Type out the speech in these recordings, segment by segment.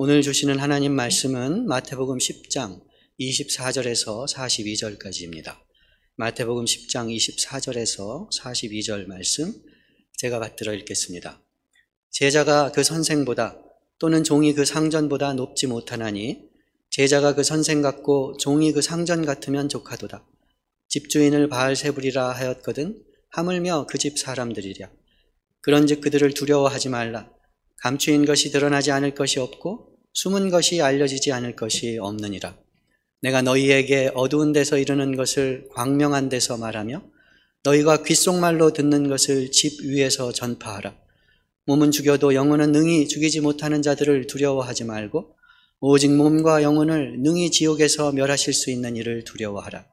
오늘 주시는 하나님 말씀은 마태복음 10장 24절에서 42절까지입니다. 마태복음 10장 24절에서 42절 말씀 제가 받들어 읽겠습니다. 제자가 그 선생보다 또는 종이 그 상전보다 높지 못하나니 제자가 그 선생 같고 종이 그 상전 같으면 족하도다. 집주인을 바알세불이라 하였거든 하물며 그 집 사람들이랴. 그런즉 그들을 두려워하지 말라. 감추인 것이 드러나지 않을 것이 없고 숨은 것이 알려지지 않을 것이 없느니라. 내가 너희에게 어두운 데서 이르는 것을 광명한 데서 말하며 너희가 귓속말로 듣는 것을 집 위에서 전파하라. 몸은 죽여도 영혼은 능히 죽이지 못하는 자들을 두려워하지 말고 오직 몸과 영혼을 능히 지옥에서 멸하실 수 있는 이를 두려워하라.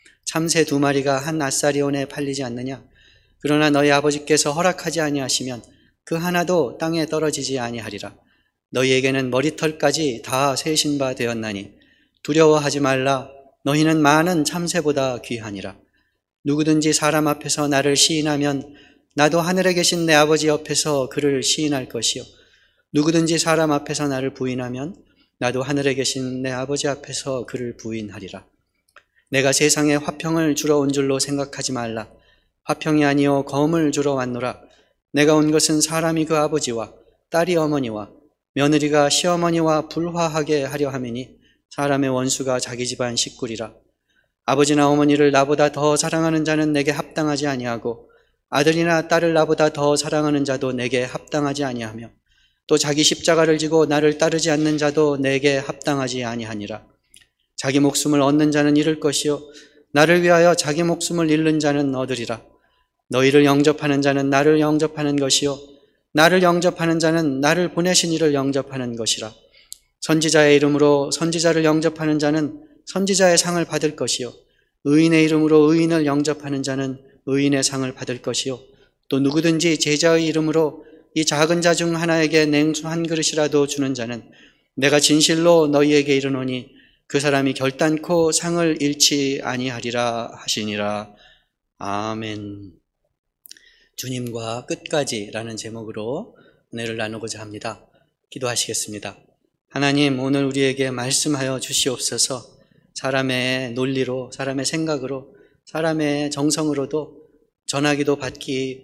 참새 2마리가 한 아사리온에 팔리지 않느냐? 그러나 너희 아버지께서 허락하지 아니하시면 그 하나도 땅에 떨어지지 아니하리라. 너희에게는 머리털까지 다 세신 바 되었나니 두려워하지 말라. 너희는 많은 참새보다 귀하니라. 누구든지 사람 앞에서 나를 시인하면 나도 하늘에 계신 내 아버지 옆에서 그를 시인할 것이요 누구든지 사람 앞에서 나를 부인하면 나도 하늘에 계신 내 아버지 앞에서 그를 부인하리라. 내가 세상에 화평을 주러 온 줄로 생각하지 말라. 화평이 아니요 검을 주러 왔노라. 내가 온 것은 사람이 그 아버지와 딸이 어머니와 며느리가 시어머니와 불화하게 하려 함이니 사람의 원수가 자기 집안 식구리라. 아버지나 어머니를 나보다 더 사랑하는 자는 내게 합당하지 아니하고 아들이나 딸을 나보다 더 사랑하는 자도 내게 합당하지 아니하며 또 자기 십자가를 지고 나를 따르지 않는 자도 내게 합당하지 아니하니라. 자기 목숨을 얻는 자는 잃을 것이요 나를 위하여 자기 목숨을 잃는 자는 얻으리라. 너희를 영접하는 자는 나를 영접하는 것이요 나를 영접하는 자는 나를 보내신 이를 영접하는 것이라. 선지자의 이름으로 선지자를 영접하는 자는 선지자의 상을 받을 것이요 의인의 이름으로 의인을 영접하는 자는 의인의 상을 받을 것이요 또 누구든지 제자의 이름으로 이 작은 자 중 하나에게 냉수 한 그릇이라도 주는 자는 내가 진실로 너희에게 이르노니 그 사람이 결단코 상을 잃지 아니하리라 하시니라. 아멘. 주님과 끝까지라는 제목으로 은혜를 나누고자 합니다. 기도하시겠습니다. 하나님, 오늘 우리에게 말씀하여 주시옵소서. 사람의 논리로, 사람의 생각으로, 사람의 정성으로도 전하기도 받기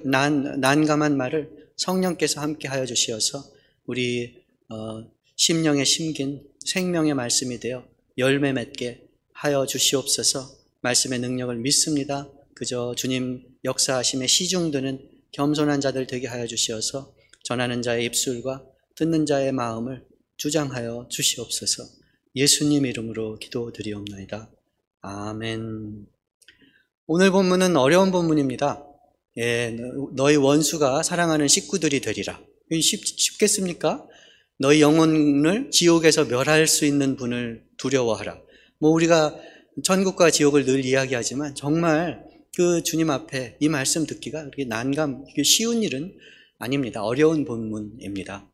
난감한 말을 성령께서 함께 하여 주시어서 우리 심령에 심긴 생명의 말씀이 되어 열매 맺게 하여 주시옵소서. 말씀의 능력을 믿습니다. 그저 주님 역사하심에 시중드는 겸손한 자들 되게 하여 주시어서 전하는 자의 입술과 듣는 자의 마음을 주장하여 주시옵소서. 예수님 이름으로 기도드리옵나이다. 아멘. 오늘 본문은 어려운 본문입니다. 너희 원수가 사랑하는 식구들이 되리라. 쉽겠습니까? 너희 영혼을 지옥에서 멸할 수 있는 분을 두려워하라. 우리가 천국과 지옥을 늘 이야기하지만 정말 그 주님 앞에 이 말씀 듣기가 그렇게 쉬운 일은 아닙니다. 어려운 본문입니다.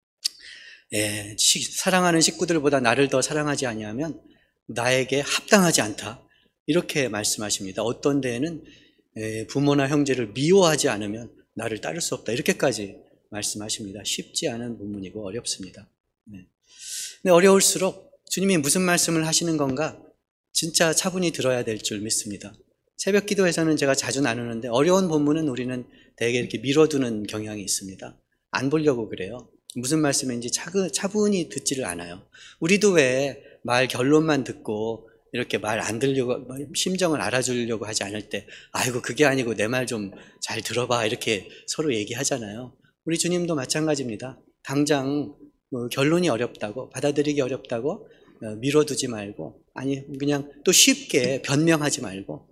사랑하는 식구들보다 나를 더 사랑하지 아니하면 나에게 합당하지 않다. 이렇게 말씀하십니다. 어떤 데에는 부모나 형제를 미워하지 않으면 나를 따를 수 없다. 이렇게까지 말씀하십니다. 쉽지 않은 본문이고 어렵습니다. 근데 어려울수록 주님이 무슨 말씀을 하시는 건가 진짜 차분히 들어야 될 줄 믿습니다. 새벽 기도에서는 제가 자주 나누는데 어려운 본문은 우리는 되게 이렇게 밀어두는 경향이 있습니다. 안 보려고 그래요. 무슨 말씀인지 차분히 듣지를 않아요. 우리도 왜 말 결론만 듣고 이렇게 말 안 들려고 심정을 알아주려고 하지 않을 때 아이고 그게 아니고 내 말 좀 잘 들어봐 이렇게 서로 얘기하잖아요. 우리 주님도 마찬가지입니다. 당장 결론이 어렵다고 받아들이기 어렵다고 밀어두지 말고 그냥 또 쉽게 변명하지 말고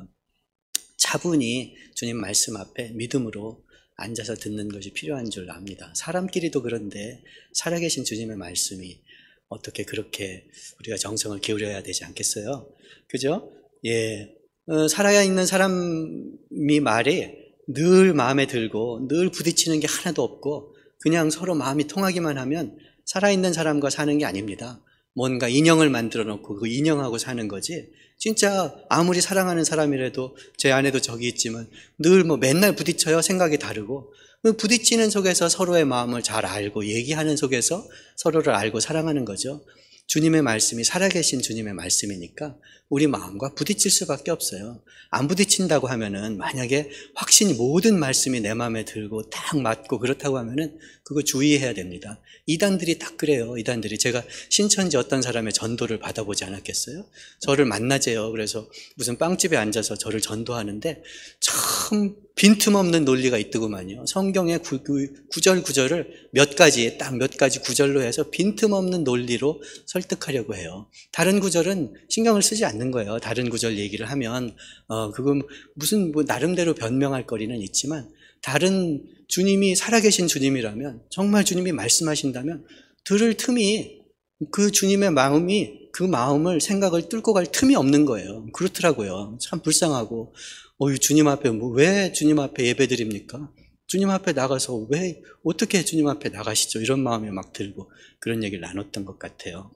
차분히 주님 말씀 앞에 믿음으로 앉아서 듣는 것이 필요한 줄 압니다. 사람끼리도 그런데 살아계신 주님의 말씀이 어떻게 그렇게 우리가 정성을 기울여야 되지 않겠어요? 그죠? 살아있는 사람이 말이 늘 마음에 들고 늘 부딪히는 게 하나도 없고 그냥 서로 마음이 통하기만 하면 살아있는 사람과 사는 게 아닙니다. 뭔가 인형을 만들어 놓고 그 인형하고 사는 거지 진짜 아무리 사랑하는 사람이라도 제 안에도 적이 있지만 늘 맨날 부딪혀요. 생각이 다르고 부딪히는 속에서 서로의 마음을 잘 알고 얘기하는 속에서 서로를 알고 사랑하는 거죠. 주님의 말씀이 살아계신 주님의 말씀이니까 우리 마음과 부딪힐 수밖에 없어요. 안 부딪힌다고 하면은, 만약에 확신이 모든 말씀이 내 마음에 들고 딱 맞고 그렇다고 하면은 그거 주의해야 됩니다. 이단들이 딱 그래요. 이단들이. 제가 신천지 어떤 사람의 전도를 받아보지 않았겠어요? 저를 만나재요. 그래서 무슨 빵집에 앉아서 저를 전도하는데 참 빈틈없는 논리가 있더구만요. 성경의 구절 구절을 몇 가지, 딱 몇 가지 구절로 해서 빈틈없는 논리로 설득하려고 해요. 다른 구절은 신경을 쓰지 않는 거예요. 다른 구절 얘기를 하면 그건 무슨 나름대로 변명할 거리는 있지만, 다른 주님이 살아계신 주님이라면, 정말 주님이 말씀하신다면 들을 틈이, 그 주님의 마음이 그 마음을, 생각을 뚫고 갈 틈이 없는 거예요. 그렇더라고요. 참 불쌍하고, 주님 앞에 왜 주님 앞에 예배드립니까? 주님 앞에 나가서 왜 어떻게 주님 앞에 나가시죠? 이런 마음이 막 들고 그런 얘기를 나눴던 것 같아요.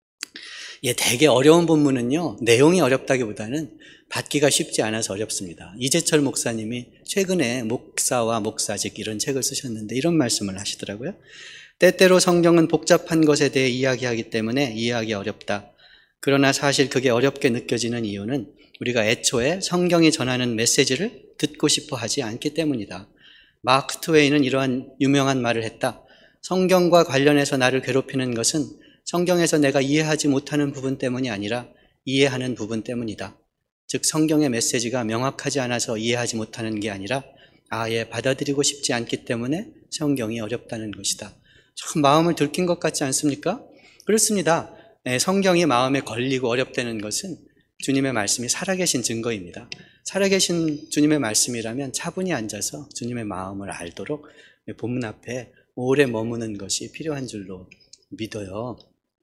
되게 어려운 본문은요, 내용이 어렵다기보다는 받기가 쉽지 않아서 어렵습니다. 이재철 목사님이 최근에 목사와 목사직 이런 책을 쓰셨는데 이런 말씀을 하시더라고요. 때때로 성경은 복잡한 것에 대해 이야기하기 때문에 이해하기 어렵다. 그러나 사실 그게 어렵게 느껴지는 이유는 우리가 애초에 성경이 전하는 메시지를 듣고 싶어 하지 않기 때문이다. 마크 트웨이는 이러한 유명한 말을 했다. 성경과 관련해서 나를 괴롭히는 것은 성경에서 내가 이해하지 못하는 부분 때문이 아니라 이해하는 부분 때문이다. 즉 성경의 메시지가 명확하지 않아서 이해하지 못하는 게 아니라 아예 받아들이고 싶지 않기 때문에 성경이 어렵다는 것이다. 참 마음을 들킨 것 같지 않습니까? 그렇습니다. 성경이 마음에 걸리고 어렵다는 것은 주님의 말씀이 살아계신 증거입니다. 살아계신 주님의 말씀이라면 차분히 앉아서 주님의 마음을 알도록 본문 앞에 오래 머무는 것이 필요한 줄로 믿어요.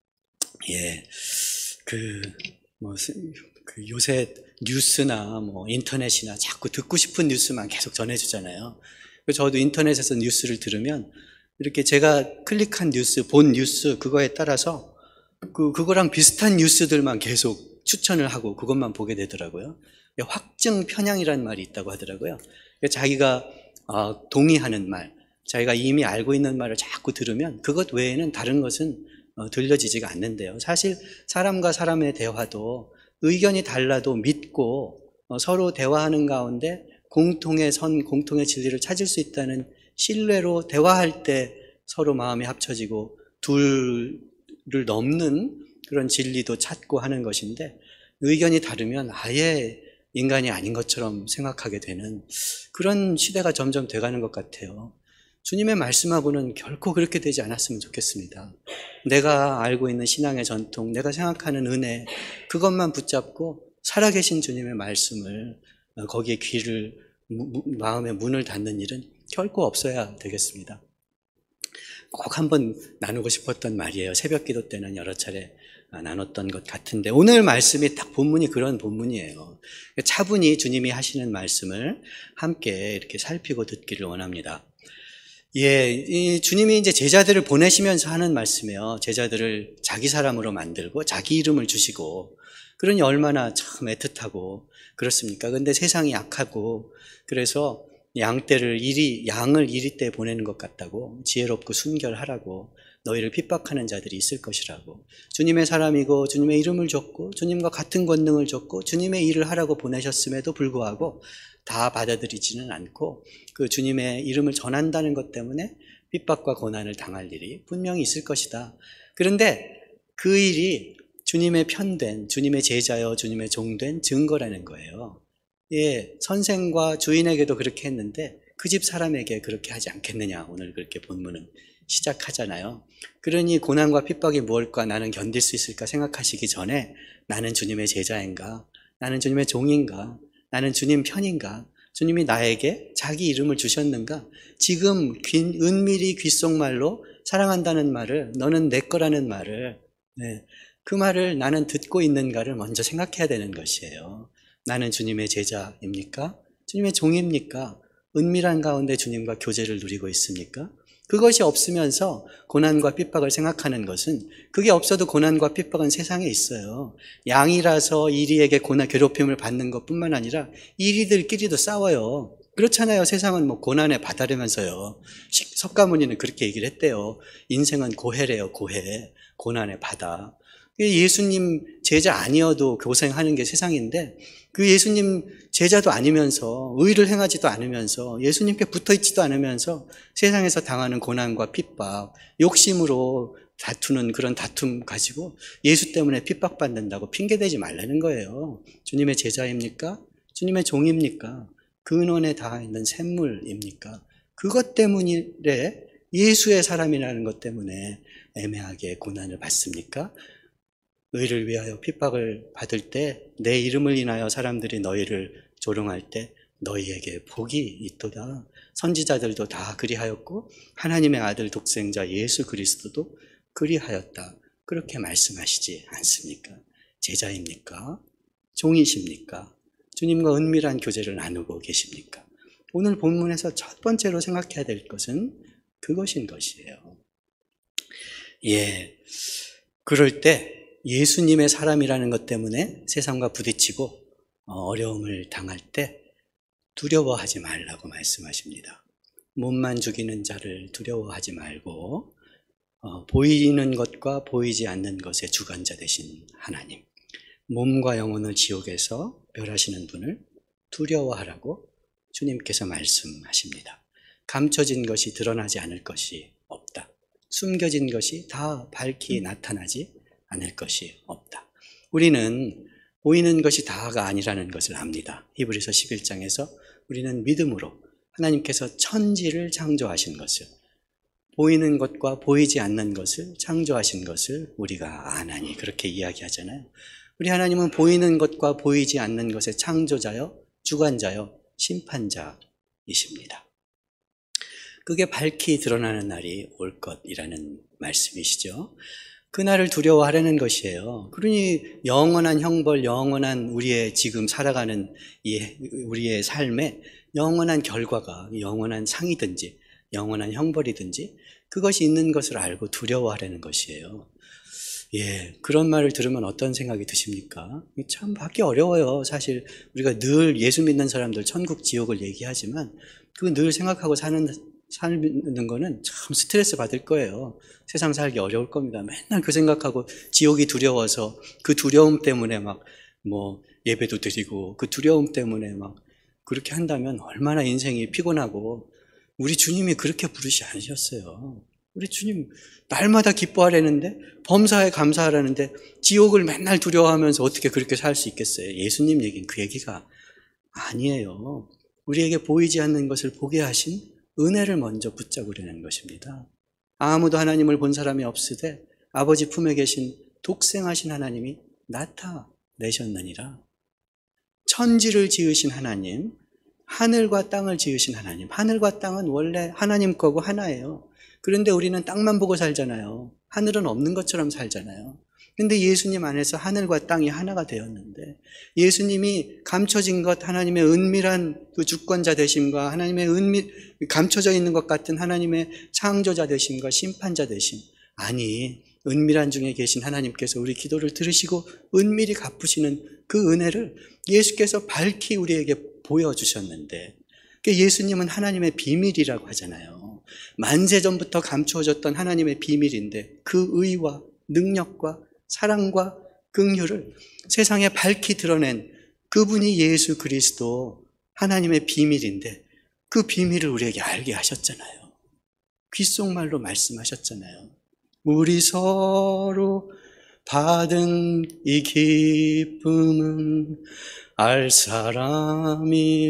요새 뉴스나 인터넷이나 자꾸 듣고 싶은 뉴스만 계속 전해주잖아요. 저도 인터넷에서 뉴스를 들으면 이렇게 제가 클릭한 뉴스, 본 뉴스, 그거에 따라서 그거랑 비슷한 뉴스들만 계속 추천을 하고 그것만 보게 되더라고요. 확증 편향이라는 말이 있다고 하더라고요. 자기가 동의하는 말, 자기가 이미 알고 있는 말을 자꾸 들으면 그것 외에는 다른 것은 들려지지가 않는데요. 사실 사람과 사람의 대화도 의견이 달라도 믿고 서로 대화하는 가운데 공통의 진리를 찾을 수 있다는 신뢰로 대화할 때 서로 마음이 합쳐지고 둘을 넘는 그런 진리도 찾고 하는 것인데, 의견이 다르면 아예 인간이 아닌 것처럼 생각하게 되는 그런 시대가 점점 돼가는 것 같아요. 주님의 말씀하고는 결코 그렇게 되지 않았으면 좋겠습니다. 내가 알고 있는 신앙의 전통, 내가 생각하는 은혜, 그것만 붙잡고 살아계신 주님의 말씀을, 거기에 귀를, 마음의 문을 닫는 일은 결코 없어야 되겠습니다. 꼭 한번 나누고 싶었던 말이에요. 새벽 기도 때는 여러 차례 나눴던 것 같은데, 오늘 말씀이 딱 본문이 그런 본문이에요. 차분히 주님이 하시는 말씀을 함께 이렇게 살피고 듣기를 원합니다. 이 주님이 이제 제자들을 보내시면서 하는 말씀이에요. 제자들을 자기 사람으로 만들고 자기 이름을 주시고, 그러니 얼마나 참 애틋하고 그렇습니까? 근데 세상이 약하고, 그래서 양을 이리 때 보내는 것 같다고, 지혜롭고 순결하라고, 너희를 핍박하는 자들이 있을 것이라고, 주님의 사람이고 주님의 이름을 줬고 주님과 같은 권능을 줬고 주님의 일을 하라고 보내셨음에도 불구하고 다 받아들이지는 않고 그 주님의 이름을 전한다는 것 때문에 핍박과 고난을 당할 일이 분명히 있을 것이다. 그런데 그 일이 주님의 편된, 주님의 제자여 주님의 종된 증거라는 거예요. 선생과 주인에게도 그렇게 했는데 그 집 사람에게 그렇게 하지 않겠느냐, 오늘 그렇게 본문은 시작하잖아요. 그러니 고난과 핍박이 무엇일까, 나는 견딜 수 있을까 생각하시기 전에 나는 주님의 제자인가, 나는 주님의 종인가, 나는 주님 편인가, 주님이 나에게 자기 이름을 주셨는가, 지금 은밀히 귓속말로 사랑한다는 말을, 너는 내 거라는 말을, 그 말을 나는 듣고 있는가를 먼저 생각해야 되는 것이에요. 나는 주님의 제자입니까? 주님의 종입니까? 은밀한 가운데 주님과 교제를 누리고 있습니까? 그것이 없으면서 고난과 핍박을 생각하는 것은, 그게 없어도 고난과 핍박은 세상에 있어요. 양이라서 이리에게 괴롭힘을 받는 것뿐만 아니라 이리들끼리도 싸워요. 그렇잖아요. 세상은 뭐 고난의 바다라면서요. 석가모니는 그렇게 얘기를 했대요. 인생은 고해래요, 고해. 고난의 바다. 예수님 제자 아니어도 고생하는 게 세상인데, 그 예수님 제자도 아니면서, 의를 행하지도 않으면서, 예수님께 붙어 있지도 않으면서 세상에서 당하는 고난과 핍박, 욕심으로 다투는 그런 다툼 가지고 예수 때문에 핍박받는다고 핑계대지 말라는 거예요. 주님의 제자입니까? 주님의 종입니까? 근원에 닿아 있는 샘물입니까? 그것 때문에 예수의 사람이라는 것 때문에 애매하게 고난을 받습니까? 의를 위하여 핍박을 받을 때, 내 이름을 인하여 사람들이 너희를 조롱할 때 너희에게 복이 있도다. 선지자들도 다 그리하였고 하나님의 아들 독생자 예수 그리스도도 그리하였다. 그렇게 말씀하시지 않습니까? 제자입니까? 종이십니까? 주님과 은밀한 교제를 나누고 계십니까? 오늘 본문에서 첫 번째로 생각해야 될 것은 그것인 것이에요. 그럴 때 예수님의 사람이라는 것 때문에 세상과 부딪히고 어려움을 당할 때 두려워하지 말라고 말씀하십니다. 몸만 죽이는 자를 두려워하지 말고 보이는 것과 보이지 않는 것의 주관자 되신 하나님, 몸과 영혼을 지옥에서 멸하시는 분을 두려워하라고 주님께서 말씀하십니다. 감춰진 것이 드러나지 않을 것이 없다. 숨겨진 것이 다 밝히 나타나지 않을 것이 없다. 우리는 보이는 것이 다가 아니라는 것을 압니다. 히브리서 11장에서 우리는 믿음으로 하나님께서 천지를 창조하신 것을, 보이는 것과 보이지 않는 것을 창조하신 것을 우리가 아나니, 그렇게 이야기하잖아요. 우리 하나님은 보이는 것과 보이지 않는 것의 창조자여, 주관자여, 심판자이십니다. 그게 밝히 드러나는 날이 올 것이라는 말씀이시죠. 그날을 두려워하려는 것이에요. 그러니 영원한 형벌, 영원한 우리의 지금 살아가는 우리의 삶에 영원한 결과가, 영원한 상이든지 영원한 형벌이든지 그것이 있는 것을 알고 두려워하려는 것이에요. 그런 말을 들으면 어떤 생각이 드십니까? 참 받기 어려워요. 사실 우리가 늘 예수 믿는 사람들 천국 지옥을 얘기하지만 그거 늘 생각하고 사는 거는 참 스트레스 받을 거예요. 세상 살기 어려울 겁니다. 맨날 그 생각하고 지옥이 두려워서 그 두려움 때문에 막 예배도 드리고 그 두려움 때문에 막 그렇게 한다면 얼마나 인생이 피곤하고, 우리 주님이 그렇게 부르시 않으셨어요. 우리 주님 날마다 기뻐하라는데, 범사에 감사하라는데 지옥을 맨날 두려워하면서 어떻게 그렇게 살 수 있겠어요? 예수님 얘기는 그 얘기가 아니에요. 우리에게 보이지 않는 것을 보게 하신 은혜를 먼저 붙잡으려는 것입니다. 아무도 하나님을 본 사람이 없으되 아버지 품에 계신 독생하신 하나님이 나타내셨느니라. 천지를 지으신 하나님, 하늘과 땅을 지으신 하나님. 하늘과 땅은 원래 하나님 거고 하나예요. 그런데 우리는 땅만 보고 살잖아요. 하늘은 없는 것처럼 살잖아요. 근데 예수님 안에서 하늘과 땅이 하나가 되었는데, 예수님이 감춰진 것, 하나님의 은밀한 그 주권자 되심과 하나님의 감춰져 있는 것 같은 하나님의 창조자 되심과 심판자 되심, 아니 은밀한 중에 계신 하나님께서 우리 기도를 들으시고 은밀히 갚으시는 그 은혜를 예수께서 밝히 우리에게 보여주셨는데, 예수님은 하나님의 비밀이라고 하잖아요. 만세전부터 감추어졌던 하나님의 비밀인데 그 의와 능력과 사랑과 긍휼을 세상에 밝히 드러낸 그분이 예수 그리스도, 하나님의 비밀인데 그 비밀을 우리에게 알게 하셨잖아요. 귓속말로 말씀하셨잖아요. 우리 서로 받은 이 기쁨은 알 사람이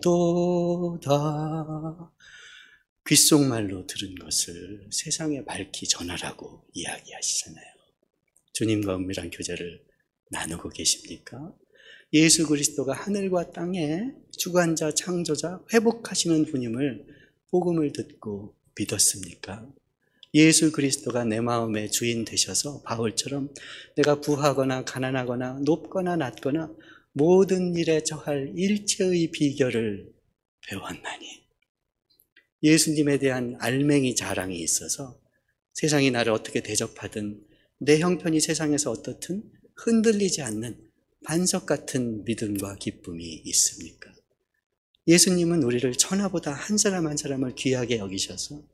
없도다. 귓속말로 들은 것을 세상에 밝히 전하라고 이야기하시잖아요. 주님과 은밀한 교제를 나누고 계십니까? 예수 그리스도가 하늘과 땅의 주관자, 창조자, 회복하시는 분임을 복음을 듣고 믿었습니까? 예수 그리스도가 내 마음의 주인 되셔서 바울처럼 내가 부하거나 가난하거나 높거나 낮거나 모든 일에 처할 일체의 비결을 배웠나니, 예수님에 대한 알맹이 자랑이 있어서 세상이 나를 어떻게 대접하든 내 형편이 세상에서 어떻든 흔들리지 않는 반석 같은 믿음과 기쁨이 있습니까? 예수님은 우리를 천하보다 한 사람 한 사람을 귀하게 여기셔서,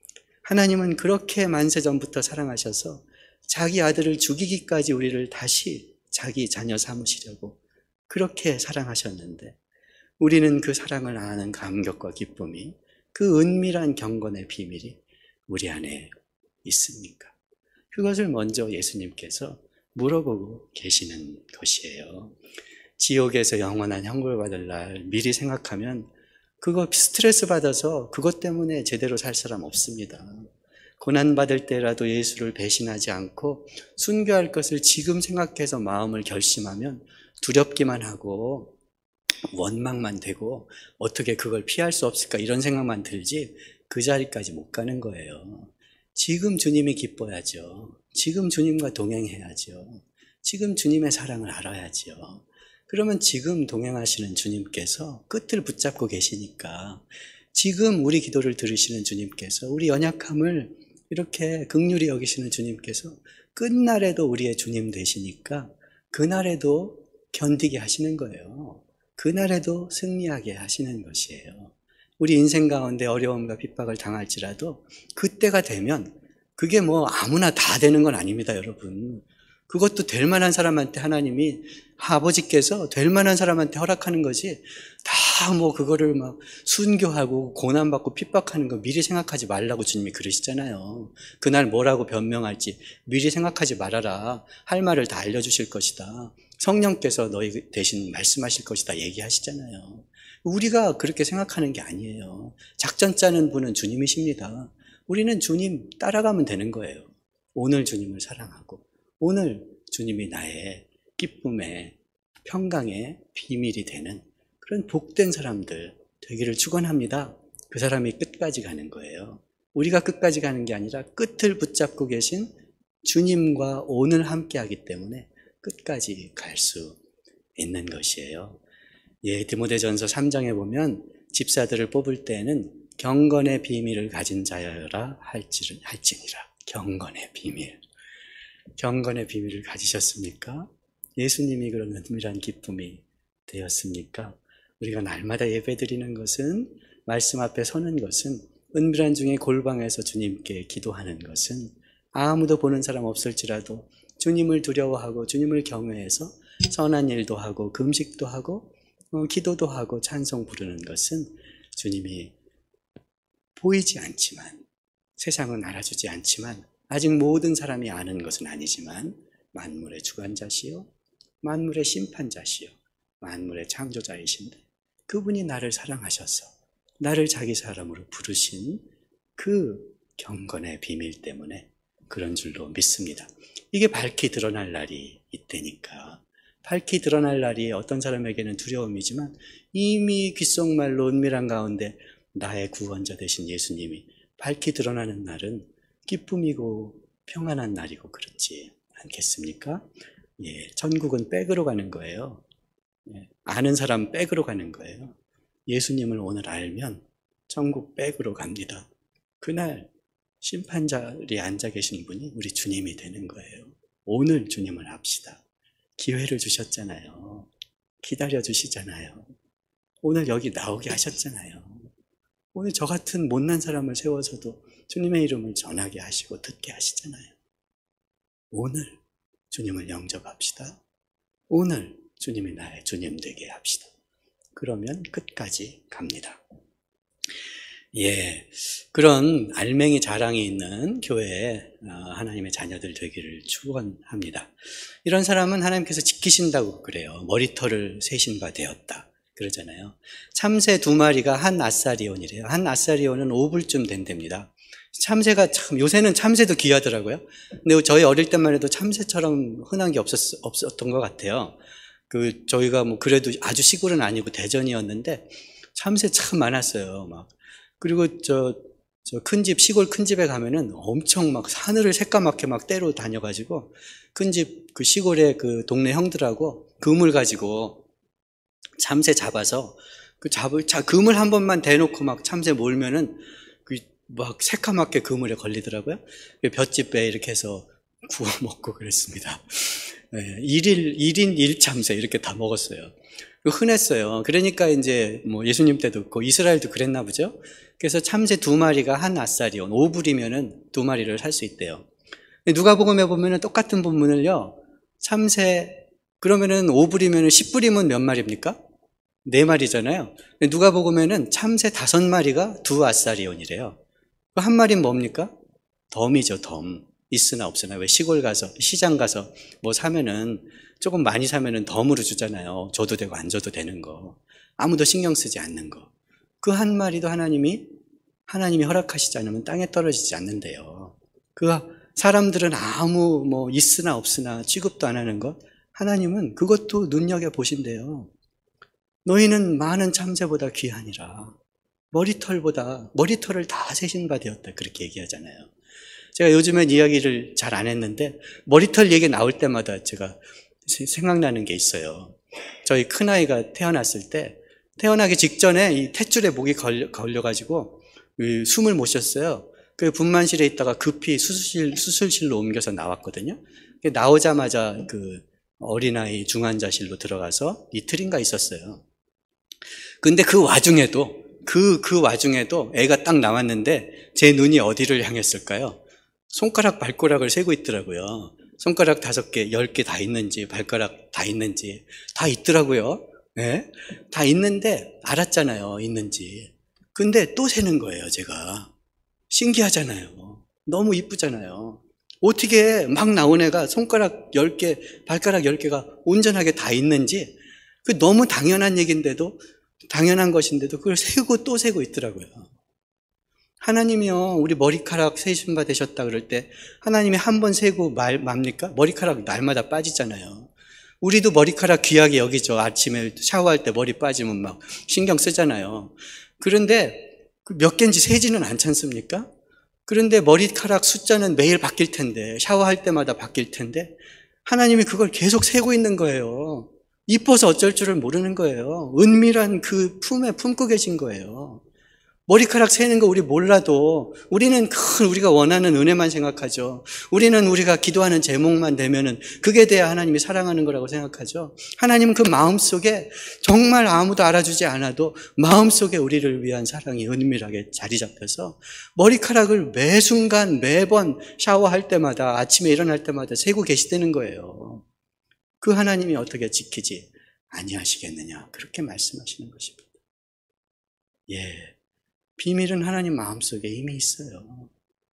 하나님은 그렇게 만세전부터 사랑하셔서 자기 아들을 죽이기까지 우리를 다시 자기 자녀 삼으시려고 그렇게 사랑하셨는데, 우리는 그 사랑을 아는 감격과 기쁨이, 그 은밀한 경건의 비밀이 우리 안에 있습니까? 그것을 먼저 예수님께서 물어보고 계시는 것이에요. 지옥에서 영원한 형벌 받을 날 미리 생각하면 그거 스트레스 받아서 그것 때문에 제대로 살 사람 없습니다. 고난받을 때라도 예수를 배신하지 않고 순교할 것을 지금 생각해서 마음을 결심하면 두렵기만 하고 원망만 되고 어떻게 그걸 피할 수 없을까 이런 생각만 들지 그 자리까지 못 가는 거예요. 지금 주님이 기뻐야죠. 지금 주님과 동행해야죠. 지금 주님의 사랑을 알아야죠. 그러면 지금 동행하시는 주님께서 끝을 붙잡고 계시니까, 지금 우리 기도를 들으시는 주님께서, 우리 연약함을 이렇게 긍휼히 여기시는 주님께서 끝날에도 우리의 주님 되시니까 그날에도 견디게 하시는 거예요. 그날에도 승리하게 하시는 것이에요. 우리 인생 가운데 어려움과 핍박을 당할지라도 그때가 되면, 그게 뭐 아무나 다 되는 건 아닙니다, 여러분. 그것도 될 만한 사람한테 하나님이, 아버지께서 될 만한 사람한테 허락하는 거지, 다 뭐 그거를 막 순교하고 고난받고 핍박하는 거 미리 생각하지 말라고 주님이 그러시잖아요. 그날 뭐라고 변명할지 미리 생각하지 말아라. 할 말을 다 알려주실 것이다. 성령께서 너희 대신 말씀하실 것이다 얘기하시잖아요. 우리가 그렇게 생각하는 게 아니에요. 작전 짜는 분은 주님이십니다. 우리는 주님 따라가면 되는 거예요. 오늘 주님을 사랑하고, 오늘 주님이 나의 기쁨의, 평강의 비밀이 되는 그런 복된 사람들 되기를 축원합니다. 그 사람이 끝까지 가는 거예요. 우리가 끝까지 가는 게 아니라 끝을 붙잡고 계신 주님과 오늘 함께하기 때문에 끝까지 갈 수 있는 것이에요. 디모데전서 3장에 보면 집사들을 뽑을 때는 경건의 비밀을 가진 자여라 할지니라. 경건의 비밀. 경건의 비밀을 가지셨습니까? 예수님이 그런 은밀한 기쁨이 되었습니까? 우리가 날마다 예배드리는 것은, 말씀 앞에 서는 것은, 은밀한 중에 골방에서 주님께 기도하는 것은, 아무도 보는 사람 없을지라도 주님을 두려워하고 주님을 경외해서 선한 일도 하고 금식도 하고 기도도 하고 찬송 부르는 것은, 주님이 보이지 않지만, 세상은 알아주지 않지만, 아직 모든 사람이 아는 것은 아니지만 만물의 주관자시요 만물의 심판자시요 만물의 창조자이신데, 그분이 나를 사랑하셔서 나를 자기 사람으로 부르신 그 경건의 비밀 때문에 그런 줄로 믿습니다. 이게 밝히 드러날 날이 있다니까. 밝히 드러날 날이 어떤 사람에게는 두려움이지만, 이미 귓속말로 은밀한 가운데 나의 구원자 되신 예수님이 밝히 드러나는 날은 기쁨이고 평안한 날이고 그렇지 않겠습니까? 천국은 백으로 가는 거예요. 아는 사람 백으로 가는 거예요. 예수님을 오늘 알면 천국 백으로 갑니다. 그날 심판 자리에 앉아 계신 분이 우리 주님이 되는 거예요. 오늘 주님을 합시다. 기회를 주셨잖아요. 기다려 주시잖아요. 오늘 여기 나오게 하셨잖아요. 오늘 저 같은 못난 사람을 세워서도 주님의 이름을 전하게 하시고 듣게 하시잖아요. 오늘 주님을 영접합시다. 오늘 주님이 나의 주님 되게 합시다. 그러면 끝까지 갑니다. 그런 알맹이 자랑이 있는 교회에 하나님의 자녀들 되기를 축원합니다. 이런 사람은 하나님께서 지키신다고 그래요. 머리털을 세신 바 되었다 그러잖아요. 참새 2마리가 한 아사리온이래요. 한 아사리온은 5불쯤 된답니다. 참새가 참, 요새는 참새도 귀하더라고요. 근데 저희 어릴 때만 해도 참새처럼 흔한 게 없었던 것 같아요. 저희가 뭐 그래도 아주 시골은 아니고 대전이었는데 참새 참 많았어요. 그리고 큰 집, 시골 큰 집에 가면은 엄청 막 사늘을 새까맣게 막 떼로 다녀가지고 큰 집, 그 시골의 그 동네 형들하고 그물 가지고 참새 잡아서 그물 한 번만 대놓고 막 참새 몰면은 막 새까맣게 그물에 걸리더라고요. 볏짚배 이렇게 해서 구워 먹고 그랬습니다. 1인 1참새 이렇게 다 먹었어요. 흔했어요. 그러니까 이제 뭐 예수님 때도 그렇고 이스라엘도 그랬나 보죠. 그래서 참새 2마리가 한 아사리온 5불이면은 2마리를 살 수 있대요. 누가복음에 보면은 똑같은 본문을요. 참새 그러면은 5불이면은 10불이면 몇 마리입니까? 4마리잖아요. 누가복음에는 참새 5마리가 2아사리온이래요. 한 마리는 뭡니까? 덤이죠, 덤. 있으나 없으나. 왜 시골 가서 시장 가서 뭐 사면은 조금 많이 사면은 덤으로 주잖아요. 줘도 되고 안 줘도 되는 거. 아무도 신경 쓰지 않는 거. 그 한 마리도 하나님이 허락하시지 않으면 땅에 떨어지지 않는데요. 그 사람들은 아무 뭐 있으나 없으나 취급도 안 하는 것. 하나님은 그것도 눈여겨 보신대요. 너희는 많은 참새보다 귀하니라. 머리털을 다 세신 바 되었다. 그렇게 얘기하잖아요. 제가 요즘엔 이야기를 잘 안 했는데 머리털 얘기 나올 때마다 제가 생각나는 게 있어요. 저희 큰아이가 태어났을 때 태어나기 직전에 이 탯줄에 목이 걸려가지고 숨을 못 쉬었어요. 그 분만실에 있다가 급히 수술실로 옮겨서 나왔거든요. 나오자마자 그 어린아이 중환자실로 들어가서 이틀인가 있었어요. 근데 그 와중에도 애가 딱 나왔는데 제 눈이 어디를 향했을까요? 손가락 발가락을 세고 있더라고요. 손가락 5개, 10개 다 있는지, 발가락 다 있는지, 다 있더라고요. 네? 다 있는데, 알았잖아요, 있는지. 근데 또 세는 거예요, 제가. 신기하잖아요. 너무 이쁘잖아요. 어떻게 막 나온 애가 손가락 10개, 발가락 10개가 온전하게 다 있는지, 그 너무 당연한 얘기인데도, 당연한 것인데도 그걸 세고 또 세고 있더라고요. 하나님이요, 우리 머리카락 세신 바 되셨다 그럴 때 하나님이 한 번 세고 맙니까? 머리카락 날마다 빠지잖아요. 우리도 머리카락 귀하게 여기죠. 아침에 샤워할 때 머리 빠지면 막 신경 쓰잖아요. 그런데 몇 개인지 세지는 않지 않습니까? 그런데 머리카락 숫자는 매일 바뀔 텐데, 샤워할 때마다 바뀔 텐데 하나님이 그걸 계속 세고 있는 거예요. 이뻐서 어쩔 줄을 모르는 거예요. 은밀한 그 품에 품고 계신 거예요. 머리카락 세는 거 우리 몰라도 우리는 우리가 원하는 은혜만 생각하죠. 우리는 우리가 기도하는 제목만 되면은 그게 돼야 하나님이 사랑하는 거라고 생각하죠. 하나님은 그 마음속에 정말 아무도 알아주지 않아도 마음속에 우리를 위한 사랑이 은밀하게 자리 잡혀서 머리카락을 매 순간 매번 샤워할 때마다 아침에 일어날 때마다 세고 계시다는 거예요. 그 하나님이 어떻게 지키지 아니하시겠느냐 그렇게 말씀하시는 것입니다. 예. 비밀은 하나님 마음속에 이미 있어요.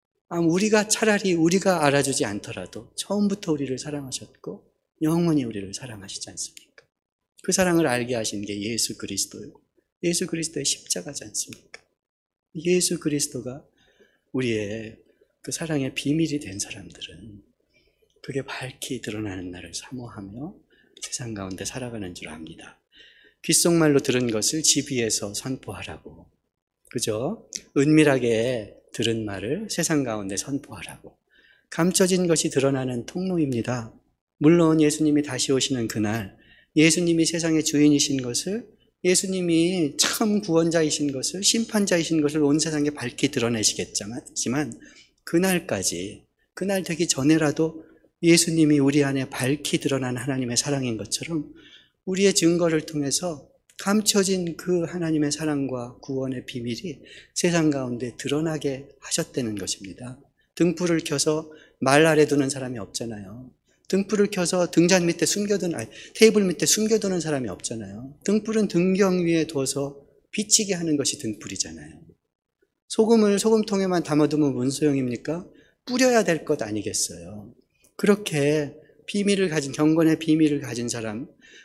차라리 우리가 알아주지 않더라도 처음부터 우리를 사랑하셨고 영원히 우리를 사랑하시지 않습니까? 그 사랑을 알게 하신 게 예수 그리스도요. 예수 그리스도의 십자가지 않습니까? 예수 그리스도가 우리의 그 사랑의 비밀이 된 사람들은 그게 밝히 드러나는 날을 사모하며 세상 가운데 살아가는 줄 압니다. 귓속말로 들은 것을 집 위에서 선포하라고. 그죠? 은밀하게 들은 말을 세상 가운데 선포하라고. 감춰진 것이 드러나는 통로입니다. 물론 예수님이 다시 오시는 그날, 예수님이 세상의 주인이신 것을, 예수님이 참 구원자이신 것을, 심판자이신 것을 온 세상에 밝히 드러내시겠지만, 그날 되기 전에라도 예수님이 우리 안에 밝히 드러난 하나님의 사랑인 것처럼 우리의 증거를 통해서 감춰진 그 하나님의 사랑과 구원의 비밀이 세상 가운데 드러나게 하셨다는 것입니다. 등불을 켜서 말 아래 두는 사람이 없잖아요. 등불을 켜서 등잔 밑에 테이블 밑에 숨겨두는 사람이 없잖아요. 등불은 등경 위에 둬서 비치게 하는 것이 등불이잖아요. 소금을 소금통에만 담아두면 뭔 소용입니까? 뿌려야 될 것 아니겠어요. 그렇게 경건의 비밀을 가진 사람,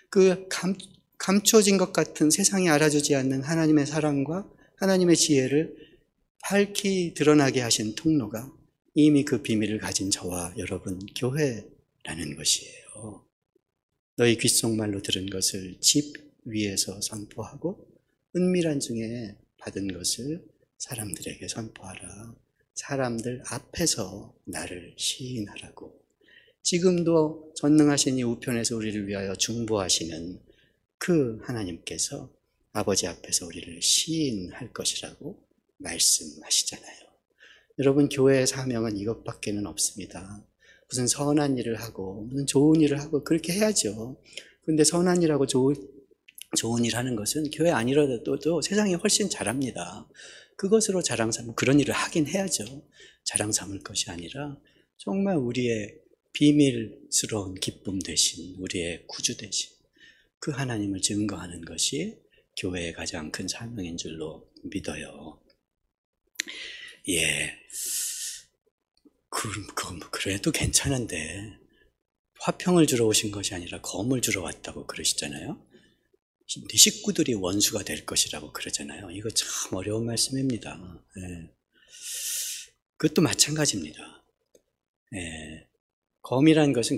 감춰진 것 같은 세상이 알아주지 않는 하나님의 사랑과 하나님의 지혜를 밝히 드러나게 하신 통로가 이미 그 비밀을 가진 저와 여러분 교회라는 것이에요. 너희 귓속말로 들은 것을 집 위에서 선포하고 은밀한 중에 받은 것을 사람들에게 선포하라. 사람들 앞에서 나를 시인하라고. 지금도 전능하신 이 우편에서 우리를 위하여 중보하시는 그 하나님께서 아버지 앞에서 우리를 시인할 것이라고 말씀하시잖아요. 여러분, 교회의 사명은 이것밖에는 없습니다. 무슨 선한 일을 하고 무슨 좋은 일을 하고 그렇게 해야죠. 그런데 선한 일하고 좋은 일 하는 것은 교회 아니라도 세상이 훨씬 잘합니다. 그것으로 자랑 삼고 그런 일을 하긴 해야죠. 자랑 삼을 것이 아니라 정말 우리의 비밀스러운 기쁨 대신 우리의 구주 대신 그 하나님을 증거하는 것이 교회의 가장 큰 사명인 줄로 믿어요. 예, 그래도 괜찮은데 화평을 주러 오신 것이 아니라 검을 주러 왔다고 그러시잖아요. 네 식구들이 원수가 될 것이라고 그러잖아요. 이거 참 어려운 말씀입니다. 예. 그것도 마찬가지입니다. 예. 검이라는 것은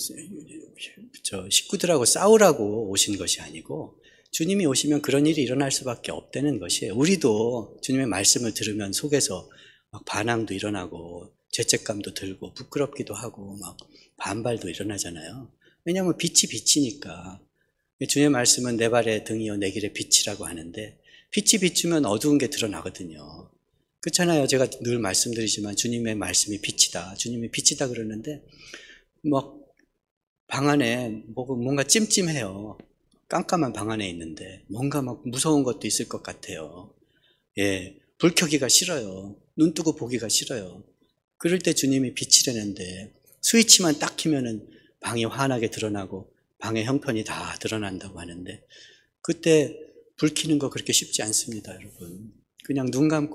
식구들하고 싸우라고 오신 것이 아니고 주님이 오시면 그런 일이 일어날 수밖에 없다는 것이에요. 우리도 주님의 말씀을 들으면 속에서 막 반항도 일어나고 죄책감도 들고 부끄럽기도 하고 막 반발도 일어나잖아요. 왜냐하면 빛이 빛이니까. 주님의 말씀은 내 발의 등이요 내 길의 빛이라고 하는데 빛이 비추면 어두운 게 드러나거든요. 그렇잖아요. 제가 늘 말씀드리지만 주님의 말씀이 빛이다. 주님이 빛이다 그러는데 막 방 안에 뭔가 찜찜해요. 깜깜한 방 안에 있는데 뭔가 막 무서운 것도 있을 것 같아요. 예, 불 켜기가 싫어요. 눈 뜨고 보기가 싫어요. 그럴 때 주님이 빛이라는데 스위치만 딱 켜면은 방이 환하게 드러나고 방의 형편이 다 드러난다고 하는데 그때 불 켜는 거 그렇게 쉽지 않습니다, 여러분. 그냥 눈 감고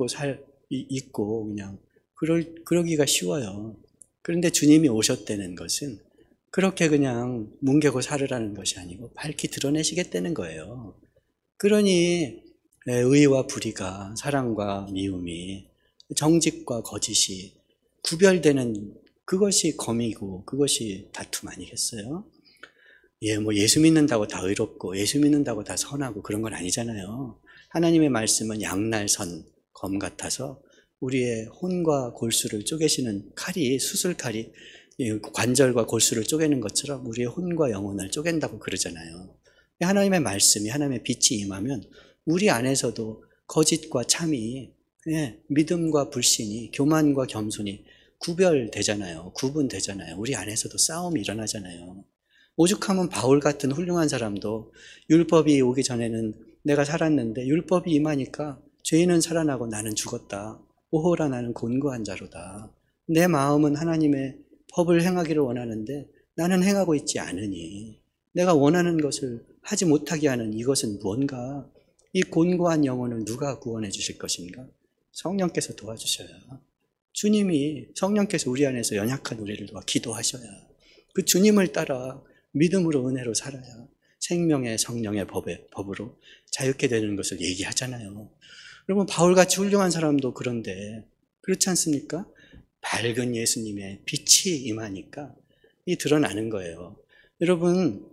있고 그냥 그러기가 쉬워요. 그런데 주님이 오셨다는 것은 그렇게 그냥 뭉개고 살으라는 것이 아니고 밝히 드러내시겠다는 거예요. 그러니 의와 불의가 사랑과 미움이 정직과 거짓이 구별되는 그것이 검이고 그것이 다툼 아니겠어요? 예, 예수 믿는다고 다 의롭고 예수 믿는다고 다 선하고 그런 건 아니잖아요. 하나님의 말씀은 양날선 검 같아서 우리의 혼과 골수를 쪼개시는 칼이 수술칼이 관절과 골수를 쪼개는 것처럼 우리의 혼과 영혼을 쪼갠다고 그러잖아요. 하나님의 말씀이 하나님의 빛이 임하면 우리 안에서도 거짓과 참이 믿음과 불신이 교만과 겸손이 구별되잖아요. 구분되잖아요. 우리 안에서도 싸움이 일어나잖아요. 오죽하면 바울 같은 훌륭한 사람도 율법이 오기 전에는 내가 살았는데 율법이 임하니까 죄인은 살아나고 나는 죽었다. 오호라 나는 곤고한 자로다. 내 마음은 하나님의 법을 행하기를 원하는데 나는 행하고 있지 않으니 내가 원하는 것을 하지 못하게 하는 이것은 무언가? 이 곤고한 영혼을 누가 구원해 주실 것인가? 성령께서 도와주셔야. 주님이 성령께서 우리 안에서 연약한 우리를 도와 기도하셔야 그 주님을 따라 믿음으로 은혜로 살아야 생명의 성령의 법으로 자유케 되는 것을 얘기하잖아요. 여러분 바울같이 훌륭한 사람도 그런데 그렇지 않습니까? 밝은 예수님의 빛이 임하니까 이 드러나는 거예요. 여러분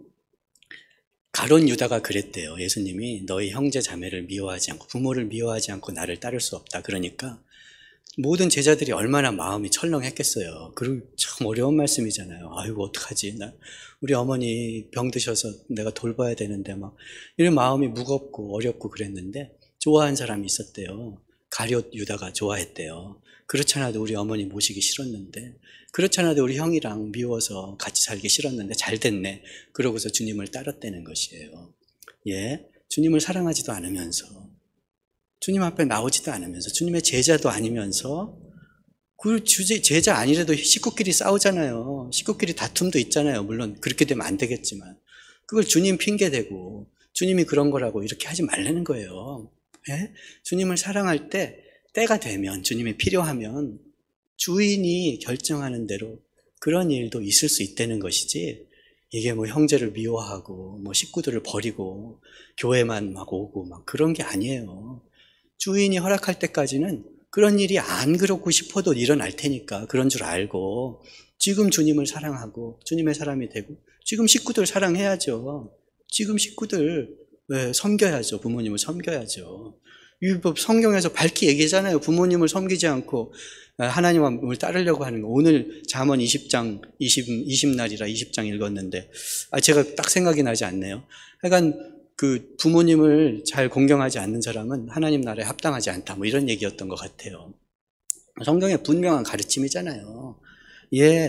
가룟 유다가 그랬대요. 예수님이 너희 형제 자매를 미워하지 않고 부모를 미워하지 않고 나를 따를 수 없다. 그러니까 모든 제자들이 얼마나 마음이 철렁했겠어요. 그리고 참 어려운 말씀이잖아요. 아이고 어떡하지? 우리 어머니 병 드셔서 내가 돌봐야 되는데 막 이런 마음이 무겁고 어렵고 그랬는데 좋아하는 사람이 있었대요. 가룟 유다가 좋아했대요. 그렇잖아도 우리 어머니 모시기 싫었는데 그렇잖아도 우리 형이랑 미워서 같이 살기 싫었는데 잘 됐네. 그러고서 주님을 따랐다는 것이에요. 예, 주님을 사랑하지도 않으면서 주님 앞에 나오지도 않으면서 주님의 제자도 아니면서 그 제자 아니래도 식구끼리 싸우잖아요. 식구끼리 다툼도 있잖아요. 물론 그렇게 되면 안 되겠지만 그걸 주님 핑계대고 주님이 그런 거라고 이렇게 하지 말라는 거예요. 예? 주님을 사랑할 때 때가 되면 주님이 필요하면 주인이 결정하는 대로 그런 일도 있을 수 있다는 것이지 이게 형제를 미워하고 식구들을 버리고 교회만 막 오고 막 그런 게 아니에요. 주인이 허락할 때까지는 그런 일이 안 그렇고 싶어도 일어날 테니까 그런 줄 알고 지금 주님을 사랑하고 주님의 사람이 되고 지금 식구들 사랑해야죠. 지금 식구들 섬겨야죠. 부모님을 섬겨야죠. 율법 성경에서 밝히 얘기하잖아요. 부모님을 섬기지 않고 하나님을 따르려고 하는 거. 오늘 잠언 20장 20날이라 20장 읽었는데 제가 딱 생각이 나지 않네요. 하여간 그 부모님을 잘 공경하지 않는 사람은 하나님 나라에 합당하지 않다. 이런 얘기였던 것 같아요. 성경에 분명한 가르침이잖아요. 예,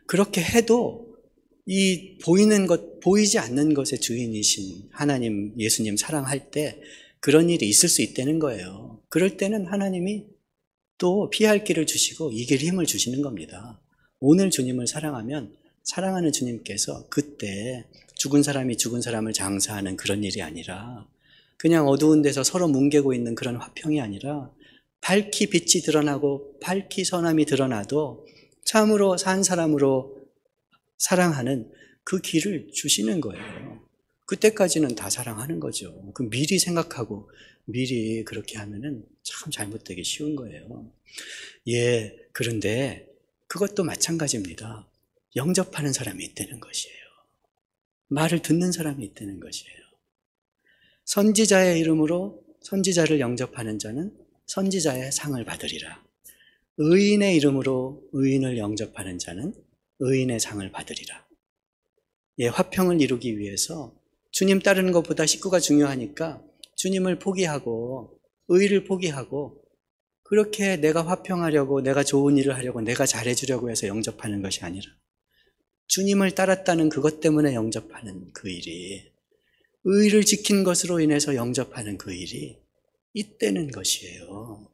그렇게 해도 이 보이는 것, 보이지 않는 것의 주인이신 하나님, 예수님 사랑할 때 그런 일이 있을 수 있다는 거예요. 그럴 때는 하나님이 또 피할 길을 주시고 이길 힘을 주시는 겁니다. 오늘 주님을 사랑하면 사랑하는 주님께서 그때 죽은 사람이 죽은 사람을 장사하는 그런 일이 아니라 그냥 어두운 데서 서로 뭉개고 있는 그런 화평이 아니라 밝히 빛이 드러나고 밝히 선함이 드러나도 참으로 산 사람으로 사랑하는 그 길을 주시는 거예요. 그때까지는 다 사랑하는 거죠. 그 미리 생각하고 미리 그렇게 하면은 참 잘못되기 쉬운 거예요. 예, 그런데 그것도 마찬가지입니다. 영접하는 사람이 있다는 것이에요. 말을 듣는 사람이 있다는 것이에요. 선지자의 이름으로 선지자를 영접하는 자는 선지자의 상을 받으리라. 의인의 이름으로 의인을 영접하는 자는 의인의 상을 받으리라. 예, 화평을 이루기 위해서 주님 따르는 것보다 식구가 중요하니까 주님을 포기하고 의를 포기하고 그렇게 내가 화평하려고 내가 좋은 일을 하려고 내가 잘해주려고 해서 영접하는 것이 아니라 주님을 따랐다는 그것 때문에 영접하는 그 일이 의를 지킨 것으로 인해서 영접하는 그 일이 있다는 것이에요.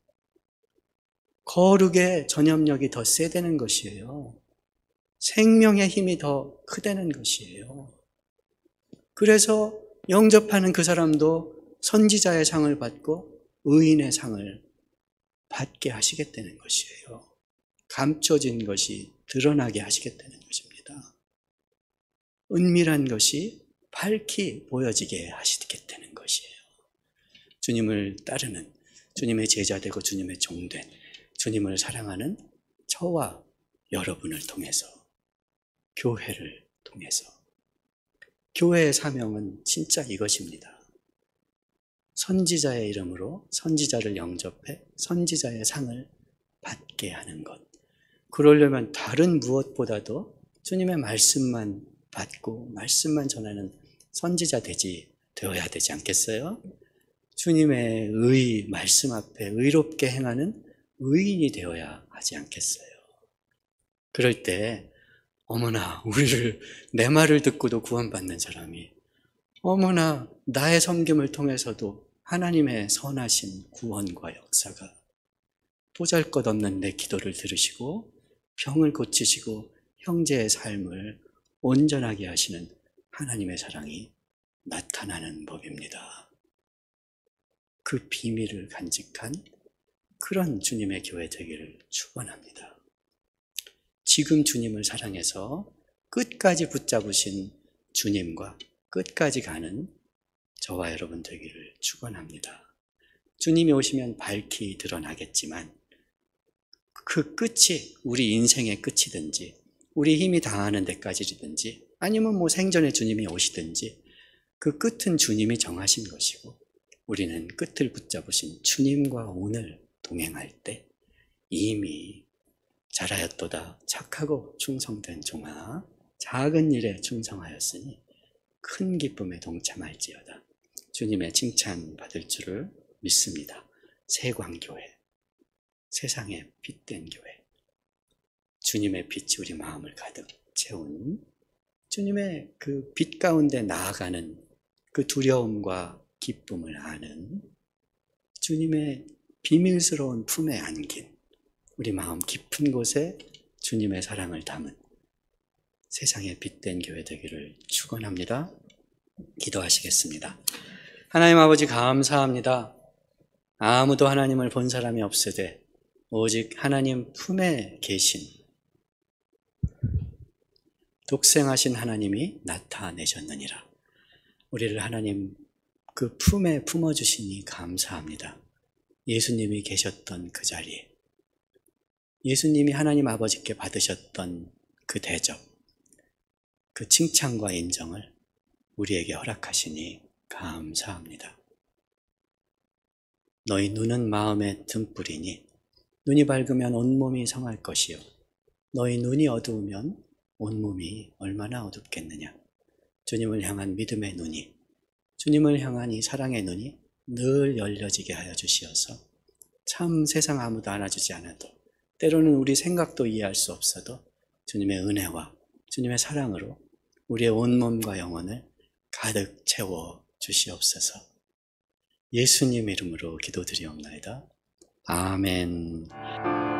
거룩의 전염력이 더 세다는 것이에요. 생명의 힘이 더 크다는 것이에요. 그래서 영접하는 그 사람도 선지자의 상을 받고 의인의 상을 받게 하시겠다는 것이에요. 감춰진 것이 드러나게 하시겠다는 것입니다. 은밀한 것이 밝히 보여지게 하시겠다는 것이에요. 주님을 따르는, 주님의 제자되고 주님의 종된, 주님을 사랑하는 저와 여러분을 통해서, 교회를 통해서. 교회의 사명은 진짜 이것입니다. 선지자의 이름으로 선지자를 영접해 선지자의 상을 받게 하는 것. 그러려면 다른 무엇보다도 주님의 말씀만 받고 말씀만 전하는 선지자 되어야 되지 않겠어요? 주님의 말씀 앞에 의롭게 행하는 의인이 되어야 하지 않겠어요? 그럴 때 어머나 내 말을 듣고도 구원받는 사람이 어머나 나의 섬김을 통해서도 하나님의 선하신 구원과 역사가 보잘것없는 내 기도를 들으시고 병을 고치시고 형제의 삶을 온전하게 하시는 하나님의 사랑이 나타나는 법입니다. 그 비밀을 간직한 그런 주님의 교회 되기를 축원합니다. 지금 주님을 사랑해서 끝까지 붙잡으신 주님과 끝까지 가는 저와 여러분 되기를 축원합니다. 주님이 오시면 밝히 드러나겠지만 그 끝이 우리 인생의 끝이든지 우리 힘이 다하는 데까지든지 아니면 생전에 주님이 오시든지 그 끝은 주님이 정하신 것이고 우리는 끝을 붙잡으신 주님과 오늘 동행할 때 이미 잘하였도다 착하고 충성된 종아 작은 일에 충성하였으니 큰 기쁨에 동참할지어다. 주님의 칭찬 받을 줄을 믿습니다. 세광교회, 세상에 빛된 교회, 주님의 빛이 우리 마음을 가득 채운 주님의 그 빛 가운데 나아가는 그 두려움과 기쁨을 아는 주님의 비밀스러운 품에 안긴 우리 마음 깊은 곳에 주님의 사랑을 담은 세상에 빛된 교회 되기를 축원합니다. 기도하시겠습니다. 하나님 아버지 감사합니다. 아무도 하나님을 본 사람이 없으되 오직 하나님 품에 계신 독생하신 하나님이 나타내셨느니라. 우리를 하나님 그 품에 품어주시니 감사합니다. 예수님이 계셨던 그 자리에 예수님이 하나님 아버지께 받으셨던 그 대접, 그 칭찬과 인정을 우리에게 허락하시니 감사합니다. 너희 눈은 마음의 등불이니 눈이 밝으면 온몸이 성할 것이요 너희 눈이 어두우면 온몸이 얼마나 어둡겠느냐. 주님을 향한 믿음의 눈이, 주님을 향한 이 사랑의 눈이 늘 열려지게 하여 주시어서 참 세상 아무도 안아주지 않아도 때로는 우리 생각도 이해할 수 없어도 주님의 은혜와 주님의 사랑으로 우리의 온몸과 영혼을 가득 채워 주시옵소서. 예수님 이름으로 기도드리옵나이다. 아멘.